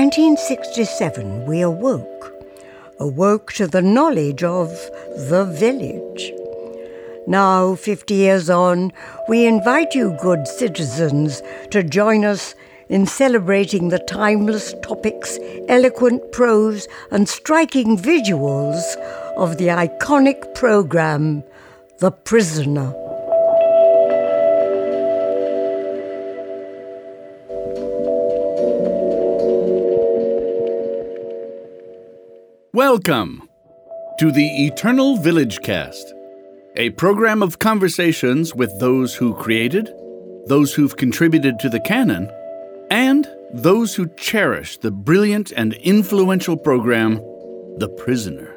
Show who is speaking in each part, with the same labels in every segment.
Speaker 1: 1967 we awoke to the knowledge of the village. Now, 50 years on, we invite you, good citizens, to join us in celebrating the timeless topics, eloquent prose, and striking visuals of the iconic program, The Prisoner.
Speaker 2: Welcome to the Eternal Village Cast, a program of conversations with those who created, those who've contributed to the canon, and those who cherish the brilliant and influential program, The Prisoner.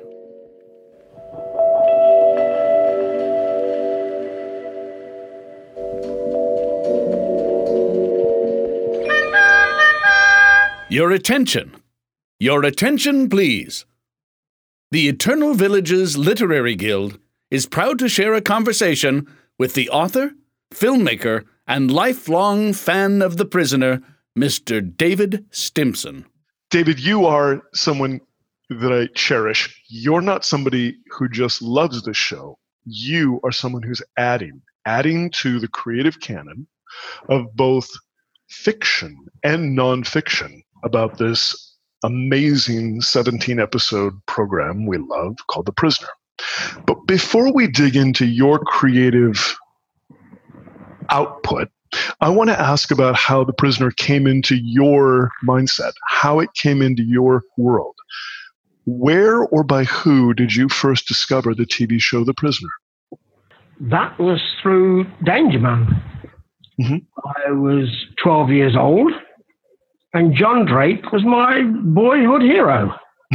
Speaker 2: Your attention, please. The Eternal Village's Literary Guild is proud to share a conversation with the author, filmmaker, and lifelong fan of The Prisoner, Mr. David Stimson.
Speaker 3: David, you are someone that I cherish. You're not somebody who just loves the show. You are someone who's adding to the creative canon of both fiction and nonfiction about this amazing 17-episode program we love called The Prisoner. But before we dig into your creative output, I want to ask about how The Prisoner came into your mindset, how it came into your world. Where or by who did you first discover the TV show The Prisoner?
Speaker 4: That was through Danger Man. Mm-hmm. I was 12 years old, and John Drake was my boyhood hero.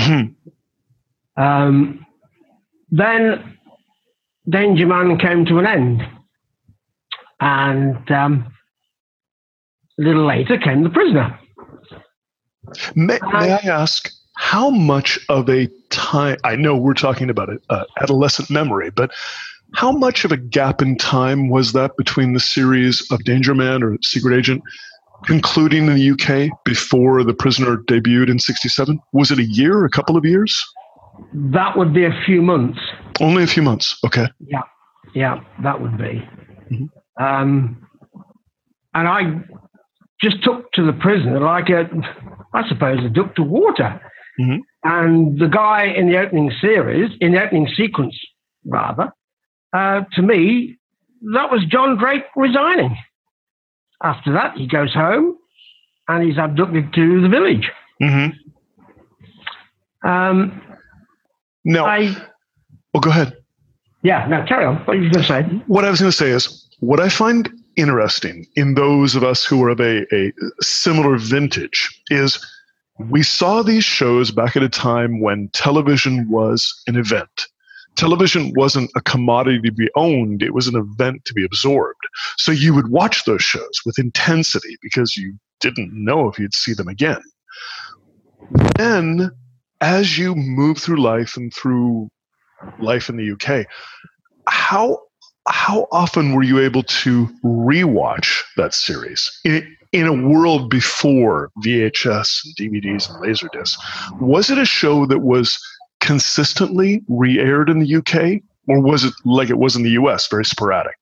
Speaker 4: Mm-hmm. Then Danger Man came to an end, and a little later came The Prisoner.
Speaker 3: May I ask, how much of a time, I know we're talking about adolescent memory, but how much of a gap in time was that between the series of Danger Man or Secret Agent concluding in the UK before The Prisoner debuted in 1967? Was it a year, a couple of years?
Speaker 4: That would be a few months.
Speaker 3: Only a few months, okay.
Speaker 4: Yeah, that would be. Mm-hmm. And I just took to The Prisoner like a duck to water. Mm-hmm. And the guy in the opening sequence, to me, that was John Drake resigning. After that, he goes home and he's abducted to the village. Mm-hmm.
Speaker 3: Go ahead.
Speaker 4: Yeah, no, carry on. What were you going to say?
Speaker 3: What I was going to say is, what I find interesting in those of us who are of a similar vintage is we saw these shows back at a time when television was an event. Television wasn't a commodity to be owned. It was an event to be absorbed. So you would watch those shows with intensity because you didn't know if you'd see them again. Then, as you move through life and through life in the UK, how often were you able to rewatch that series in a world before VHS, DVDs, and Laserdiscs? Was it a show that was consistently re-aired in the UK, or was it like it was in the US, very sporadic?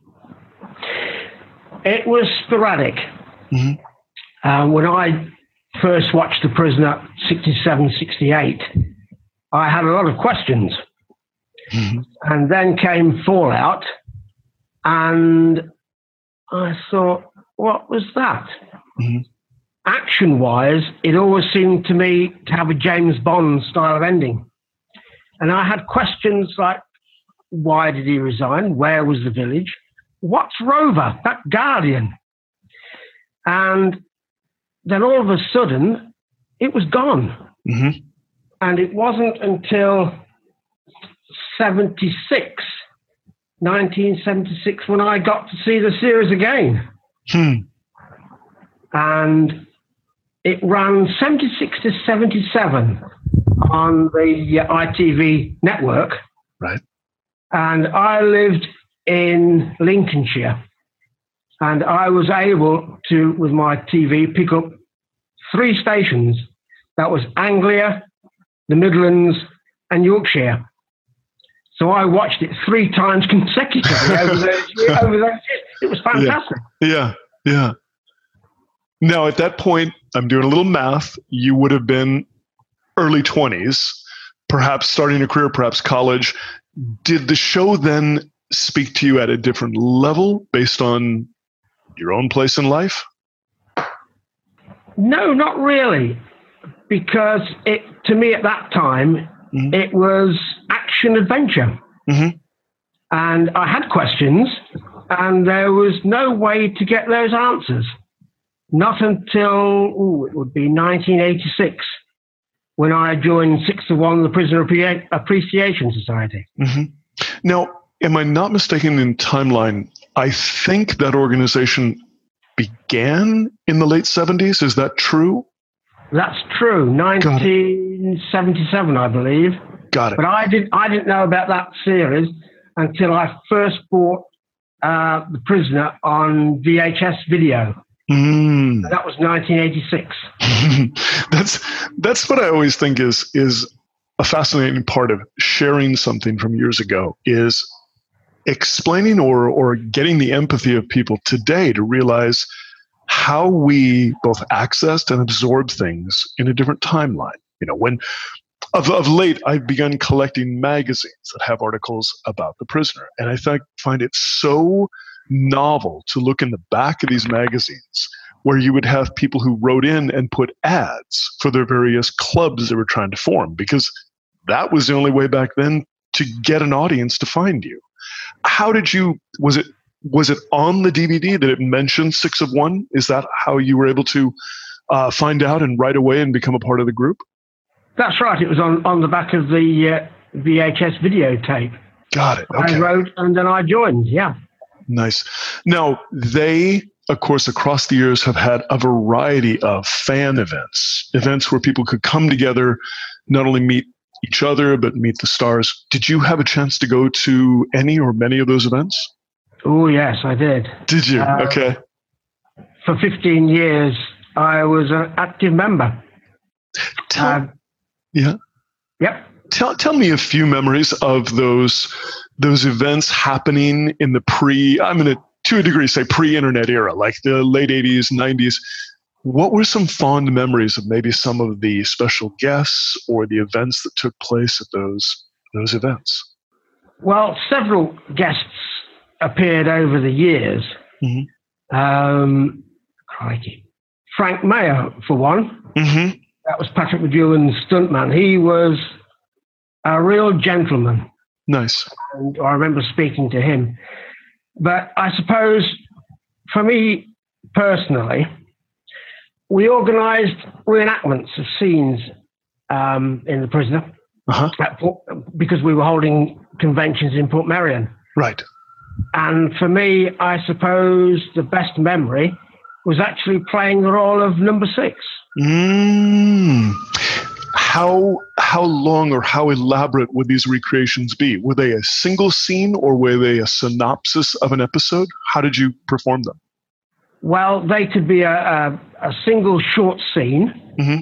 Speaker 4: It was sporadic. Mm-hmm. When I first watched The Prisoner, 67, 68, I had a lot of questions. Mm-hmm. And then came Fallout, and I thought, what was that? Mm-hmm. Action-wise, it always seemed to me to have a James Bond style of ending. And I had questions like, why did he resign? Where was the village? What's Rover, that Guardian? And then all of a sudden, it was gone. Mm-hmm. And it wasn't until 1976, when I got to see the series again. And it ran 76 to 77 on the ITV network.
Speaker 3: Right.
Speaker 4: And I lived in Lincolnshire. And I was able to, with my TV, pick up 3 stations That was Anglia, the Midlands, and Yorkshire. So I watched it 3 times consecutively over those years. It was fantastic.
Speaker 3: Yeah. Now, at that point, I'm doing a little math. You would have been early 20s, perhaps starting a career, perhaps college. Did the show then speak to you at a different level based on your own place in life?
Speaker 4: No, not really. Because to me at that time, it was action adventure. Mm-hmm. And I had questions, and there was no way to get those answers. Not until, it would be 1986, when I joined 6 of 1, the Prisoner Appreciation Society.
Speaker 3: Mm-hmm. Now, am I not mistaken in timeline? I think that organization began in the late 70s. Is that true?
Speaker 4: That's true. 1977, I believe.
Speaker 3: Got it.
Speaker 4: But I didn't know about that series until I first bought The Prisoner on VHS video. That was 1986.
Speaker 3: That's what I always think is a fascinating part of sharing something from years ago, is explaining or getting the empathy of people today to realize how we both accessed and absorbed things in a different timeline. When of late, I've begun collecting magazines that have articles about the prisoner, and I find it so novel to look in the back of these magazines where you would have people who wrote in and put ads for their various clubs they were trying to form, because that was the only way back then to get an audience to find you. How did you, was it on the DVD that it mentioned 6 of 1? Is that how you were able to find out and right away and become a part of the group?
Speaker 4: That's right. It was on the back of the VHS videotape.
Speaker 3: Got it. Okay.
Speaker 4: I wrote and then I joined. Yeah.
Speaker 3: Nice. Now, they, of course, across the years have had a variety of fan events where people could come together, not only meet each other, but meet the stars. Did you have a chance to go to any or many of those events?
Speaker 4: Oh, yes, I did.
Speaker 3: Did you? Okay.
Speaker 4: For 15 years, I was an active member.
Speaker 3: Yeah.
Speaker 4: Yep.
Speaker 3: Tell me a few memories of those events happening in the I'm going to a degree say pre-internet era, like the late 80s, 90s. What were some fond memories of maybe some of the special guests or the events that took place at those events?
Speaker 4: Well, several guests appeared over the years. Mm-hmm. Crikey. Frank Mayer, for one. Mm-hmm. That was Patrick McGowan's stuntman. He was a real gentleman.
Speaker 3: Nice.
Speaker 4: And I remember speaking to him. But I suppose, for me personally, we organised reenactments of scenes in The Prisoner because we were holding conventions in Portmeirion. Right. And for me, I suppose the best memory was actually playing the role of Number 6.
Speaker 3: How long or how elaborate would these recreations be? Were they a single scene or were they a synopsis of an episode? How did you perform them?
Speaker 4: Well, they could be a single short scene,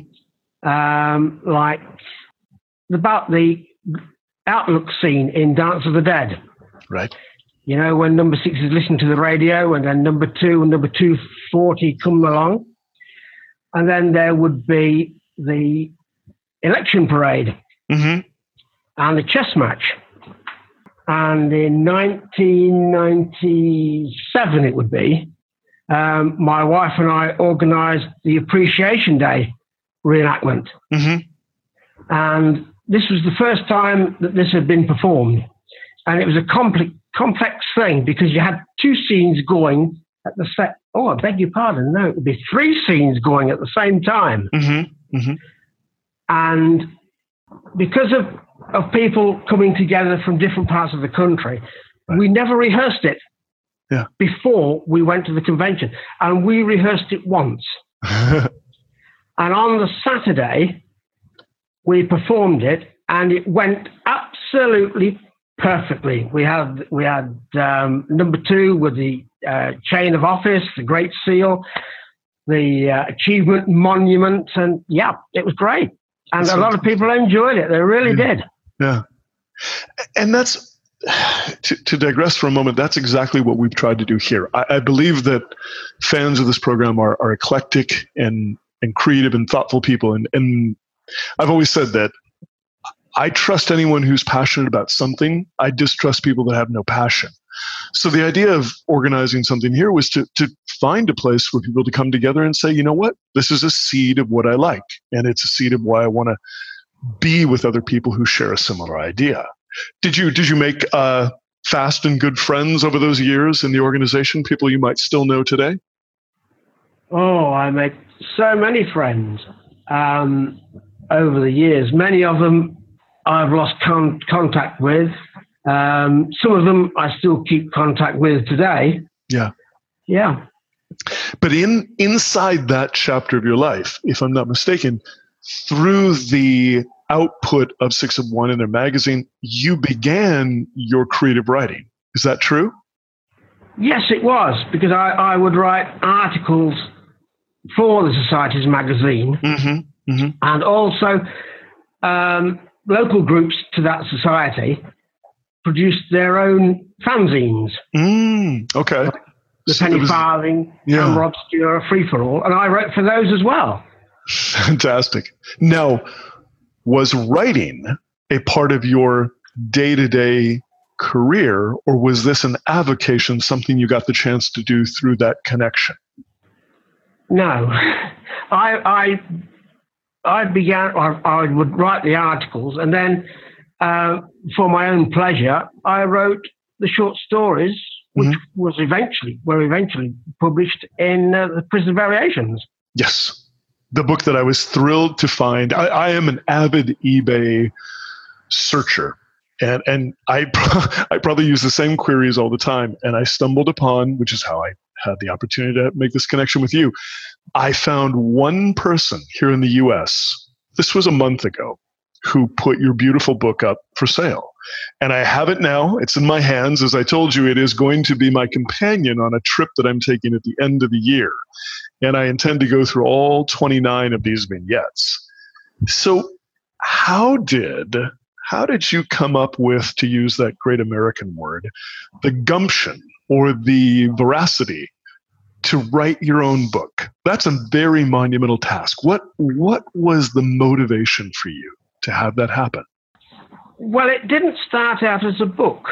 Speaker 4: like about the outlook scene in Dance of the Dead.
Speaker 3: Right.
Speaker 4: When Number 6 is listening to the radio, and then Number 2 and Number 240 come along. And then there would be the election parade and the chess match. And in 1997, it would be, my wife and I organised the Appreciation Day reenactment. And this was the first time that this had been performed. And it was a complex thing because you had 2 scenes going at the set. Oh, I beg your pardon. No, it would be 3 scenes going at the same time. And because of people coming together from different parts of the country, we never rehearsed it before we went to the convention. And we rehearsed it once. And on the Saturday, we performed it, and it went absolutely perfectly. We had Number 2 with the chain of office, the Great Seal. the achievement monument, and yeah, it was great. And a lot of people enjoyed it. They really did.
Speaker 3: Yeah. And that's, to digress for a moment, that's exactly what we've tried to do here. I believe that fans of this program are eclectic and creative and thoughtful people. And I've always said that I trust anyone who's passionate about something. I distrust people that have no passion. So the idea of organizing something here was to find a place for people to come together and say, you know what, this is a seed of what I like. And it's a seed of why I want to be with other people who share a similar idea. Did you make fast and good friends over those years in the organization, people you might still know today?
Speaker 4: Oh, I made so many friends over the years. Many of them I've lost contact with. Some of them I still keep contact with today.
Speaker 3: Yeah.
Speaker 4: Yeah.
Speaker 3: But inside that chapter of your life, if I'm not mistaken, through the output of 6 of 1 in their magazine, you began your creative writing. Is that true?
Speaker 4: Yes, it was, because I would write articles for the Society's magazine, and also local groups to that society produced their own fanzines.
Speaker 3: Okay.
Speaker 4: The Penny Farthing, Camera Obscura, Free for All, and I wrote for those as well.
Speaker 3: Fantastic. Now, was writing a part of your day-to-day career, or was this an avocation, something you got the chance to do through that connection?
Speaker 4: No. I began, I would write the articles, and then for my own pleasure, I wrote the short stories, which were eventually published in the Prison Variations.
Speaker 3: Yes. The book that I was thrilled to find. I am an avid eBay searcher, and I probably use the same queries all the time. And I stumbled upon, which is how I had the opportunity to make this connection with you. I found one person here in the U.S., this was a month ago, who put your beautiful book up for sale. And I have it now. It's in my hands. As I told you, it is going to be my companion on a trip that I'm taking at the end of the year. And I intend to go through all 29 of these vignettes. So how did you come up with, to use that great American word, the gumption or the veracity to write your own book? That's a very monumental task. What was the motivation for you to have that happen?
Speaker 4: Well, it didn't start out as a book.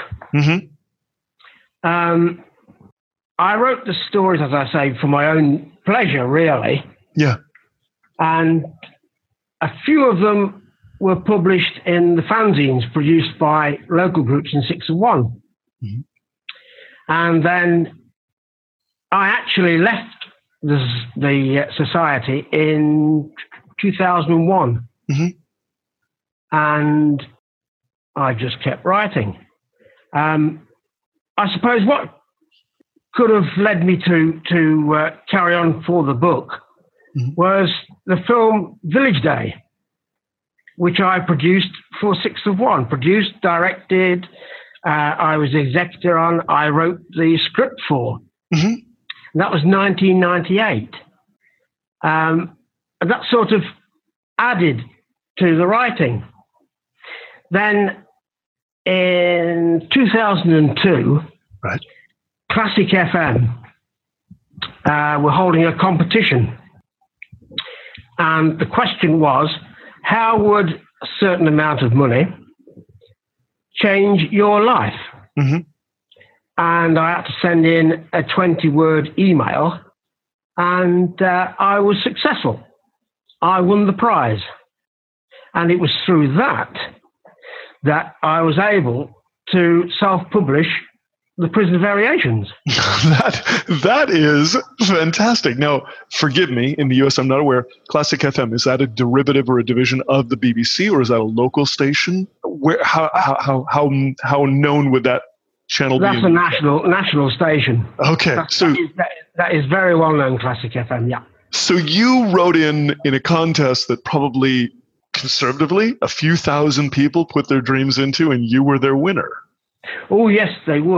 Speaker 4: I wrote the stories, as I say, for my own pleasure, really.
Speaker 3: Yeah.
Speaker 4: And a few of them were published in the fanzines produced by local groups in 6 of 1. And then I actually left the society in 2001. And I just kept writing. I suppose what could have led me to carry on for the book was the film Village Day, which I produced for 6 of 1. Produced, directed, I was executor on, I wrote the script for. And that was 1998. And that sort of added to the writing. Then in 2002,
Speaker 3: right,
Speaker 4: Classic FM were holding a competition. And the question was, how would a certain amount of money change your life? And I had to send in a 20-word email, and I was successful. I won the prize. And it was through that I was able to self-publish the Prison Variations.
Speaker 3: That is fantastic. Now, forgive me, in the US, I'm not aware, Classic FM, is that a derivative or a division of the BBC, or is that a local station? How known would that channel be?
Speaker 4: That's a national station.
Speaker 3: Okay.
Speaker 4: That is very well known, Classic FM, yeah.
Speaker 3: So you wrote in a contest that probably conservatively a few thousand people put their dreams into, and you were their winner.
Speaker 4: Oh, yes, they would.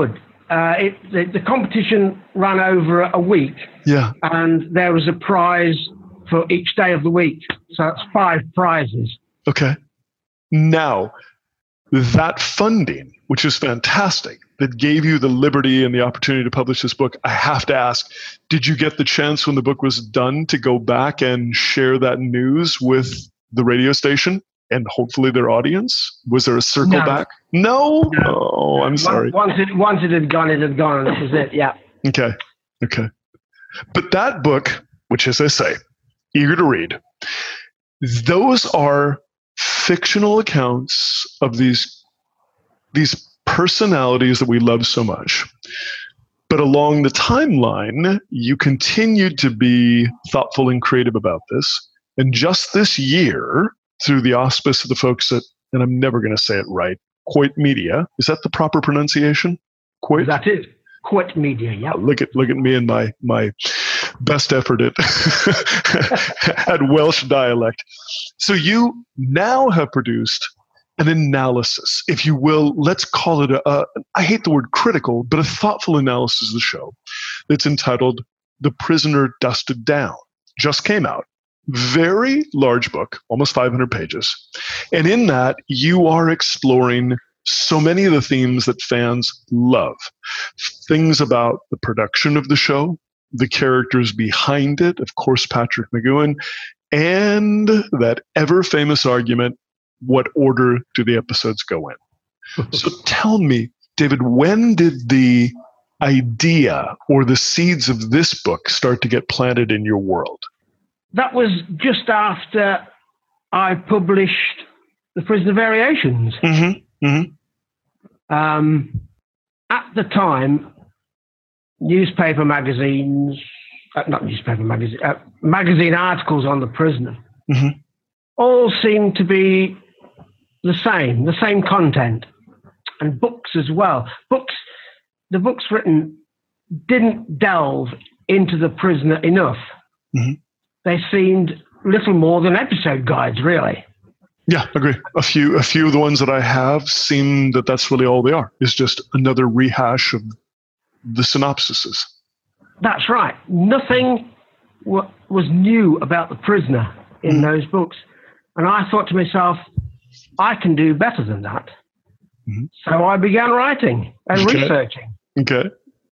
Speaker 4: the competition ran over a week.
Speaker 3: Yeah.
Speaker 4: And there was a prize for each day of the week. So that's 5 prizes.
Speaker 3: Okay. Now, that funding, which is fantastic, that gave you the liberty and the opportunity to publish this book, I have to ask, did you get the chance when the book was done to go back and share that news with the radio station and hopefully their audience? Was there a circle back? No? Oh, I'm sorry.
Speaker 4: Once it had gone, and that was it, yeah.
Speaker 3: Okay. But that book, which, as I say, eager to read, those are fictional accounts of these personalities that we love so much. But along the timeline, you continued to be thoughtful and creative about this. And just this year, through the auspice of the folks at, and I'm never going to say it right, Coit Media. Is that the proper pronunciation? Coit?
Speaker 4: That is Coit Media, yeah.
Speaker 3: Look at me and my best effort at at Welsh dialect. So you now have produced an analysis, if you will. Let's call it I hate the word critical, but a thoughtful analysis of the show that's entitled The Prisoner Dusted Down. Just came out. Very large book, almost 500 pages. And in that, you are exploring so many of the themes that fans love. Things about the production of the show, the characters behind it, of course, Patrick McGoohan, and that ever-famous argument, what order do the episodes go in? So tell me, David, when did the idea or the seeds of this book start to get planted in your world?
Speaker 4: That was just after I published The Prisoner Variations. At the time, magazine articles on The Prisoner all seemed to be the same content, and books as well. The books written didn't delve into the prisoner enough. They seemed little more than episode guides, really.
Speaker 3: Yeah, agree. A few of the ones that I have seem that that's really all they are, is just another rehash of the synopsises.
Speaker 4: That's right. Nothing was new about the prisoner in those books. And I thought to myself, I can do better than that. So I began writing and researching.
Speaker 3: Okay.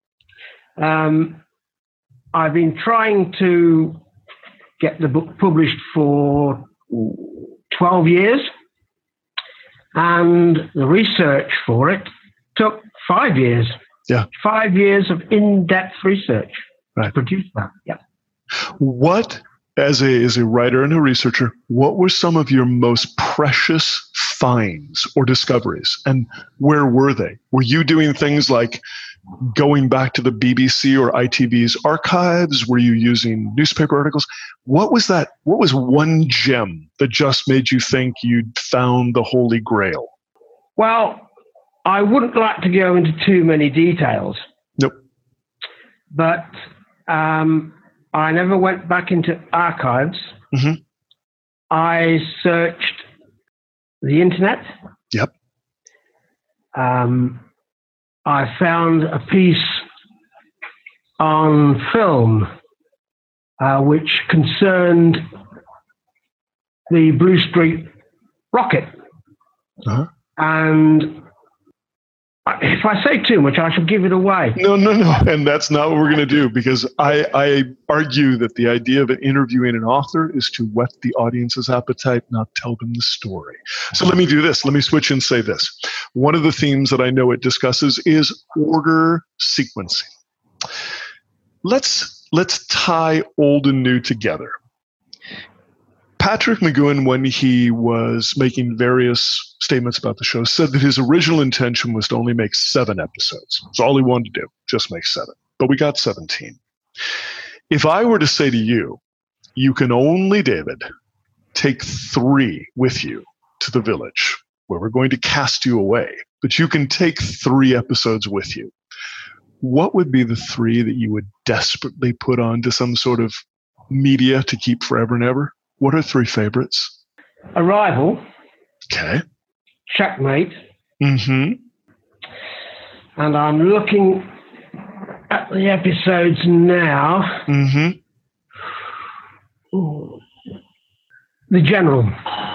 Speaker 4: I've been trying to get the book published for 12 years, and the research for it took 5 years.
Speaker 3: Yeah.
Speaker 4: 5 years of in-depth research to produce that. Yeah.
Speaker 3: What, as a writer and a researcher, what were some of your most precious finds or discoveries, and where were they? Were you doing things like going back to the BBC or ITV's archives? Were you using newspaper articles? What was that? What was one gem that just made you think you'd found the Holy Grail?
Speaker 4: Well, I wouldn't like to go into too many details.
Speaker 3: Nope.
Speaker 4: But I never went back into archives. I searched the internet.
Speaker 3: Yep.
Speaker 4: I found a piece on film which concerned the Blue Street rocket. And if I say too much, I shall give it away.
Speaker 3: No. And that's not what we're going to do, because I argue that the idea of interviewing an author is to whet the audience's appetite, not tell them the story. So let me do this. Let me switch and say this. One of the themes that I know it discusses is order sequencing. Let's tie old and new together. Patrick McGoohan, when he was making various statements about the show, said that his original intention was to only make 7 episodes. That's all he wanted to do, just make 7. But we got 17. If I were to say to you, you can only, David, take 3 with you to the village, where we're going to cast you away, but you can take 3 episodes with you, what would be the 3 that you would desperately put onto some sort of media to keep forever and ever? What are 3 favorites?
Speaker 4: Arrival.
Speaker 3: Okay.
Speaker 4: Checkmate. And I'm looking at the episodes now.
Speaker 3: Mm-hmm.
Speaker 4: Ooh. The General.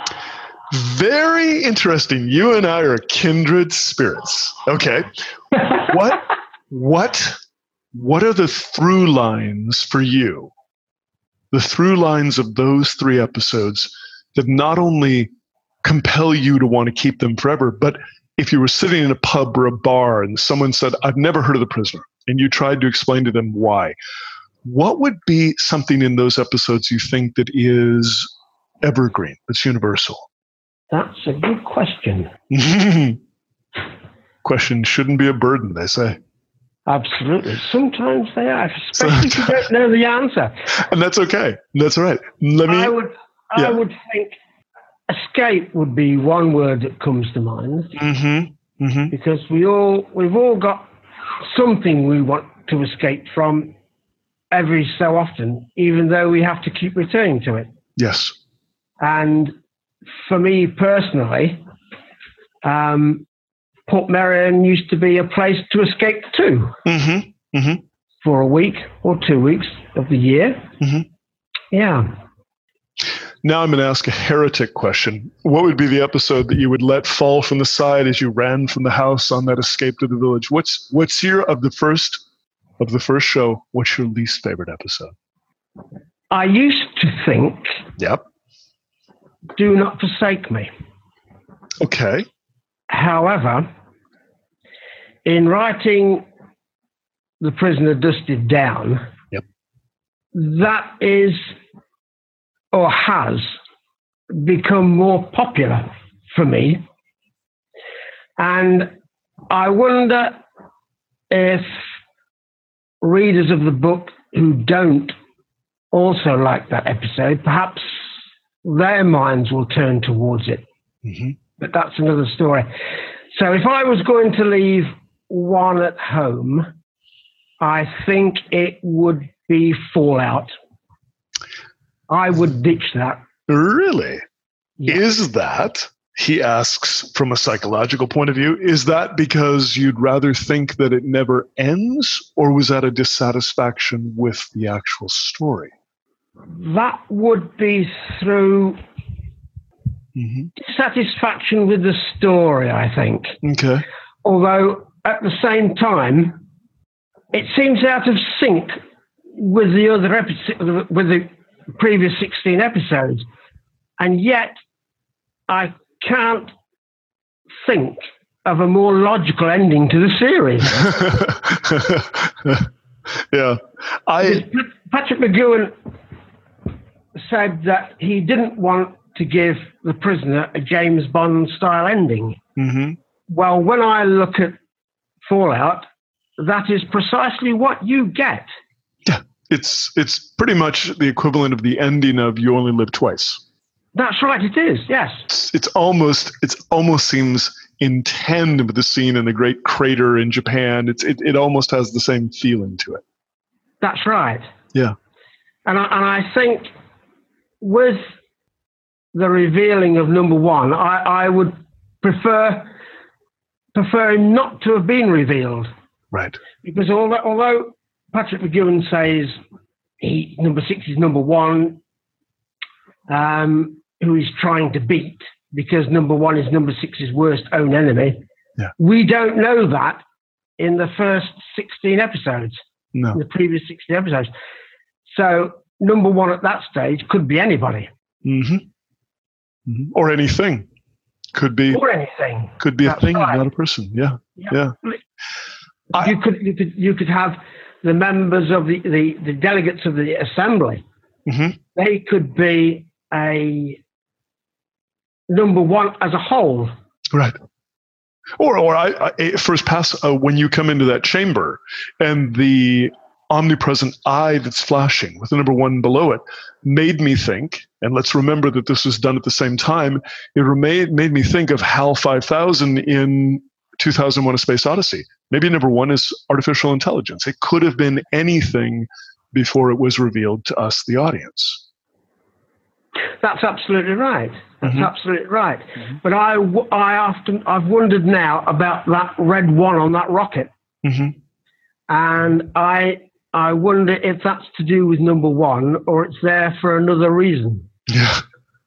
Speaker 3: Very interesting. You and I are kindred spirits. Okay. What are the through lines for you? The through lines of those 3 episodes that not only compel you to want to keep them forever, but if you were sitting in a pub or a bar and someone said, I've never heard of The Prisoner, and you tried to explain to them why, what would be something in those episodes you think that is evergreen, that's universal?
Speaker 4: That's a good question.
Speaker 3: Questions shouldn't be a burden, they say.
Speaker 4: Absolutely. Sometimes they are, especially if you don't know the answer.
Speaker 3: And that's okay. That's all right.
Speaker 4: I would think escape would be one word that comes to mind.
Speaker 3: Mm-hmm. Mm-hmm.
Speaker 4: Because we've all got something we want to escape from every so often, even though we have to keep returning to it.
Speaker 3: Yes.
Speaker 4: And for me personally, Portmeirion used to be a place to escape to.
Speaker 3: Mm-hmm. Mm-hmm.
Speaker 4: For a week or 2 weeks of the year.
Speaker 3: Mm-hmm.
Speaker 4: Yeah.
Speaker 3: Now I'm going to ask a heretic question. What would be the episode that you would let fall from the side as you ran from the house on that escape to the village? What's your of the first show? What's your least favorite episode?
Speaker 4: I used to think.
Speaker 3: Yep.
Speaker 4: Do Not Forsake Me.
Speaker 3: Okay.
Speaker 4: However, in writing The Prisoner Dusted Down,
Speaker 3: yep,
Speaker 4: that is or has become more popular for me. And I wonder if readers of the book who don't also like that episode, perhaps their minds will turn towards it.
Speaker 3: Mm-hmm.
Speaker 4: But that's another story. So if I was going to leave one at home, I think it would be Fallout. I would ditch that.
Speaker 3: Really?
Speaker 4: Yeah.
Speaker 3: Is that, he asks from a psychological point of view, is that because you'd rather think that it never ends, or was that a dissatisfaction with the actual story?
Speaker 4: That would be through dissatisfaction with the story, I think.
Speaker 3: Okay.
Speaker 4: Although, at the same time, it seems out of sync with the other episode, with the previous 16 episodes, and yet I can't think of a more logical ending to the series.
Speaker 3: Yeah,
Speaker 4: Patrick McGoohan said that he didn't want to give The Prisoner a James Bond style ending.
Speaker 3: Mm-hmm.
Speaker 4: Well, when I look at Fallout, that is precisely what you get.
Speaker 3: Yeah, it's pretty much the equivalent of the ending of You Only Live Twice.
Speaker 4: That's right, it is, yes.
Speaker 3: It almost seems in tandem with the scene in the Great Crater in Japan. It almost has the same feeling to it.
Speaker 4: That's right.
Speaker 3: Yeah.
Speaker 4: And I think with the revealing of number one, I would prefer him not to have been revealed.
Speaker 3: Right.
Speaker 4: Because although Patrick McGoohan says number 6 is number one, who he's trying to beat because number one is number 6's worst own enemy.
Speaker 3: Yeah.
Speaker 4: We don't know that in the first 16 episodes.
Speaker 3: No.
Speaker 4: In the previous 16 episodes. So number one at that stage could be anybody.
Speaker 3: Mm-hmm. Mm-hmm. Or anything. Could be.
Speaker 4: Or anything.
Speaker 3: Could be
Speaker 4: That's
Speaker 3: a thing,
Speaker 4: right.
Speaker 3: not a person. Yeah. Yeah.
Speaker 4: You could have the members of the delegates of the assembly.
Speaker 3: Mm-hmm.
Speaker 4: They could be a number one as a whole.
Speaker 3: Right. Or I first pass when you come into that chamber and the omnipresent eye that's flashing with the number one below it made me think, and let's remember that this was done at the same time, it made me think of HAL 5000 in 2001: A Space Odyssey. Maybe number one is artificial intelligence. It could have been anything before it was revealed to us, the audience.
Speaker 4: That's absolutely right. That's absolutely right. But I've wondered now about that red one on that rocket. And I wonder if that's to do with number one or it's there for another reason.
Speaker 3: Yeah.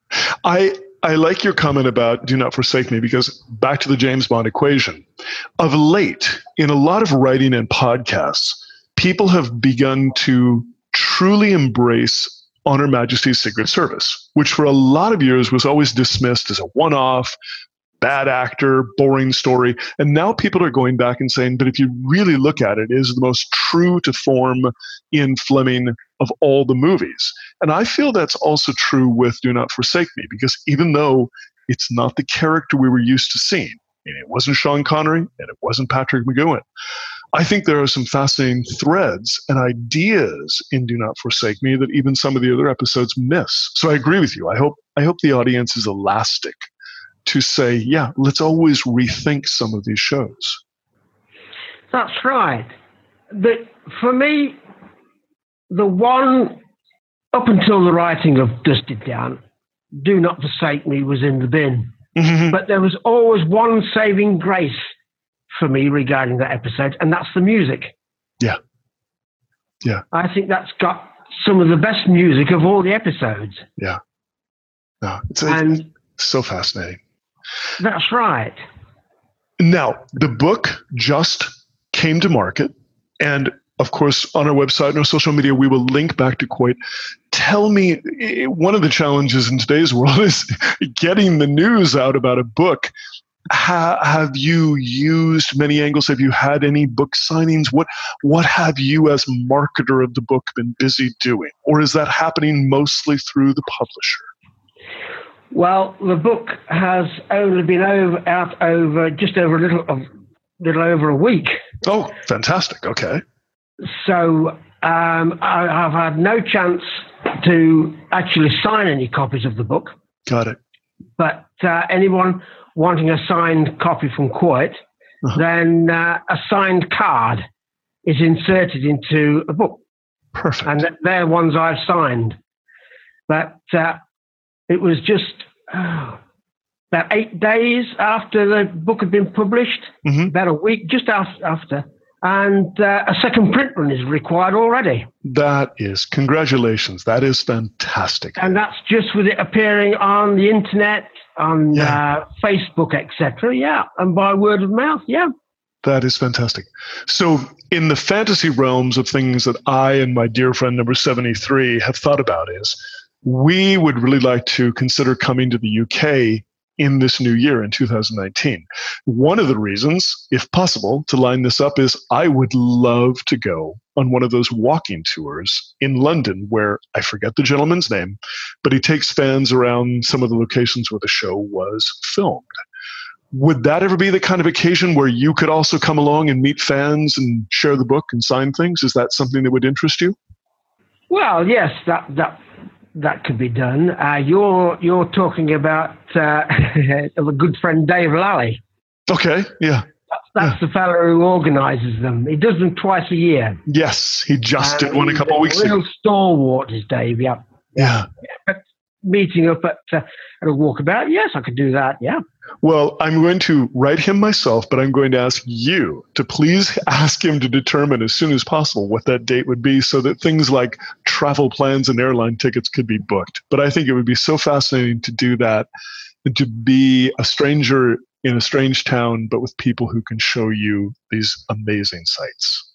Speaker 3: I like your comment about Do Not Forsake Me, because back to the James Bond equation. Of late, in a lot of writing and podcasts, people have begun to truly embrace On Her Majesty's Secret Service, which for a lot of years was always dismissed as a one-off, bad actor, boring story. And now people are going back and saying, but if you really look at it, it is the most true to form Ian Fleming of all the movies. And I feel that's also true with Do Not Forsake Me, because even though it's not the character we were used to seeing, and it wasn't Sean Connery, and it wasn't Patrick McGowan, I think there are some fascinating threads and ideas in Do Not Forsake Me that even some of the other episodes miss. So I agree with you. I hope the audience is elastic to say, yeah, let's always rethink some of these shows.
Speaker 4: That's right. But for me, the one, up until the writing of Dust It Down, Do Not Forsake Me was in the bin. But there was always one saving grace for me regarding that episode, and that's the music. Yeah. I think that's got some of the best music of all the episodes.
Speaker 3: Yeah. No, it's so fascinating.
Speaker 4: That's right.
Speaker 3: Now, the book just came to market, and of course, on our website and our social media, we will link back to Coit. Tell me, one of the challenges in today's world is getting the news out about a book. Have you used many angles? Have you had any book signings? What have you as marketer of the book been busy doing? Or is that happening mostly through the publisher?
Speaker 4: Well, the book has only been out over just over a little over a week.
Speaker 3: Oh, fantastic. Okay.
Speaker 4: So I've had no chance to actually sign any copies of the book.
Speaker 3: Got it.
Speaker 4: But anyone wanting a signed copy from Coit, then a signed card is inserted into a book.
Speaker 3: Perfect.
Speaker 4: And they're ones I've signed. But it was just about 8 days after the book had been published, about a week just after, and a second print run is required already.
Speaker 3: Congratulations. That is fantastic.
Speaker 4: And that's just with it appearing on the internet, on Facebook, etc. Yeah, and by word of mouth. Yeah.
Speaker 3: That is fantastic. So in the fantasy realms of things that I and my dear friend number 73 have thought about is we would really like to consider coming to the UK in this new year, in 2019. One of the reasons, if possible, to line this up is I would love to go on one of those walking tours in London where I forget the gentleman's name, but he takes fans around some of the locations where the show was filmed. Would that ever be the kind of occasion where you could also come along and meet fans and share the book and sign things? Is that something that would interest you?
Speaker 4: Well, yes, that could be done. You're talking about a good friend Dave Lally.
Speaker 3: Okay, yeah.
Speaker 4: That's the fellow who organises them. He does them twice a year.
Speaker 3: Yes, he just did one a couple of weeks ago.
Speaker 4: Real stalwart is Dave, yeah. But meeting up at a walkabout, yes, I could do that, yeah.
Speaker 3: Well, I'm going to write him myself, but I'm going to ask you to please ask him to determine as soon as possible what that date would be so that things like travel plans and airline tickets could be booked. But I think it would be so fascinating to do that, and to be a stranger in a strange town, but with people who can show you these amazing sights.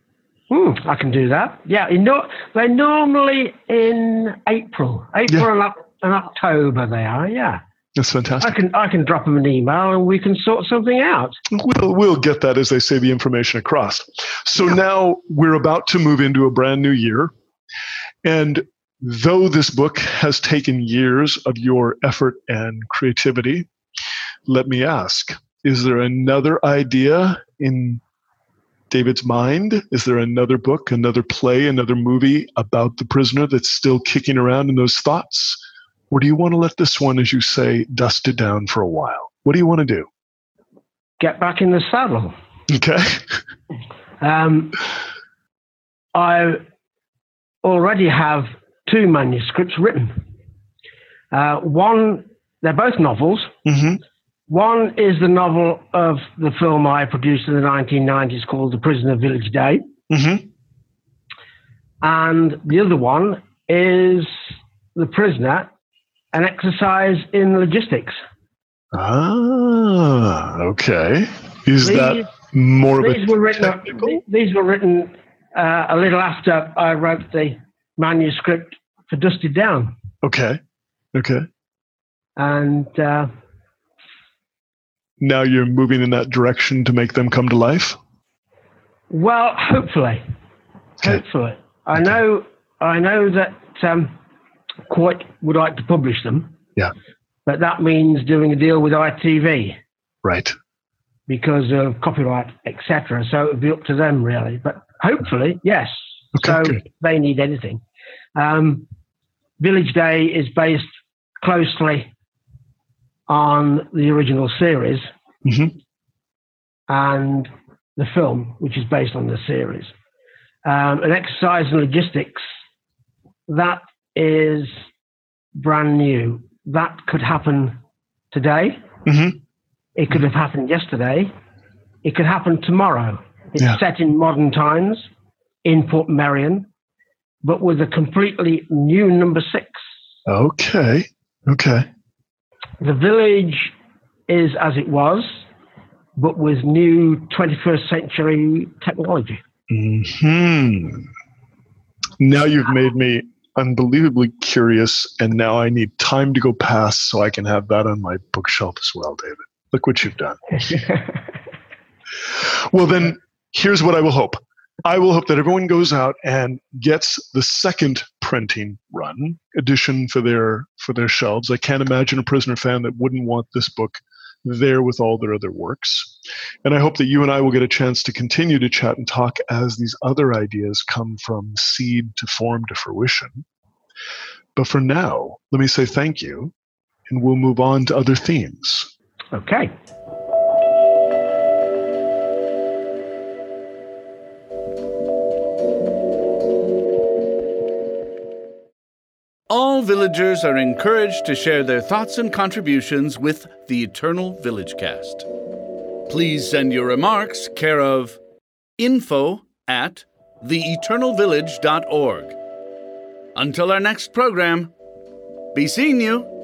Speaker 4: I can do that. Yeah, they're normally in April and October they are, yeah.
Speaker 3: That's fantastic.
Speaker 4: I can drop them an email and we can sort something out.
Speaker 3: We'll get that, as they say, the information across. So now we're about to move into a brand new year. And though this book has taken years of your effort and creativity, let me ask, is there another idea in David's mind? Is there another book, another play, another movie about the prisoner that's still kicking around in those thoughts? Or do you want to let this one, as you say, dust it down for a while? What do you want to do?
Speaker 4: Get back in the saddle.
Speaker 3: Okay.
Speaker 4: I already have 2 manuscripts written. One they're both novels.
Speaker 3: Mm-hmm.
Speaker 4: One is the novel of the film I produced in the 1990s called The Prisoner Village Day.
Speaker 3: Mm-hmm.
Speaker 4: And the other one is The Prisoner, an exercise in logistics.
Speaker 3: Ah, okay. Is that more of a technical?
Speaker 4: These were written a little after I wrote the manuscript for Dusted Down.
Speaker 3: Okay.
Speaker 4: And
Speaker 3: now you're moving in that direction to make them come to life?
Speaker 4: Well, hopefully.
Speaker 3: Okay.
Speaker 4: Hopefully. I know that Coit would like to publish them.
Speaker 3: Yeah.
Speaker 4: But that means doing a deal with ITV.
Speaker 3: Right.
Speaker 4: Because of copyright, etc. So it would be up to them, really. But hopefully, yes.
Speaker 3: Okay,
Speaker 4: so
Speaker 3: good.
Speaker 4: they need editing. Village Day is based closely on the original series
Speaker 3: Mm-hmm.
Speaker 4: and the film, which is based on the series. An exercise in logistics, that is brand new. That could happen today.
Speaker 3: Mm-hmm.
Speaker 4: It could have happened yesterday. It could happen tomorrow. It's set in modern times in Port Merion, but with a completely new number 6.
Speaker 3: Okay.
Speaker 4: The village is as it was, but with new 21st century technology.
Speaker 3: Mm-hmm. Now you've made me unbelievably curious, and now I need time to go past so I can have that on my bookshelf as well, David. Look what you've done. Well, then, here's what I will hope. I will hope that everyone goes out and gets the second printing run edition for their shelves. I can't imagine a Prisoner fan that wouldn't want this book there with all their other works. And I hope that you and I will get a chance to continue to chat and talk as these other ideas come from seed to form to fruition. But for now, let me say thank you, and we'll move on to other themes.
Speaker 4: Okay.
Speaker 2: All villagers are encouraged to share their thoughts and contributions with the Eternal Village Cast. Please send your remarks care of info@theeternalvillage.org. Until our next program, be seeing you.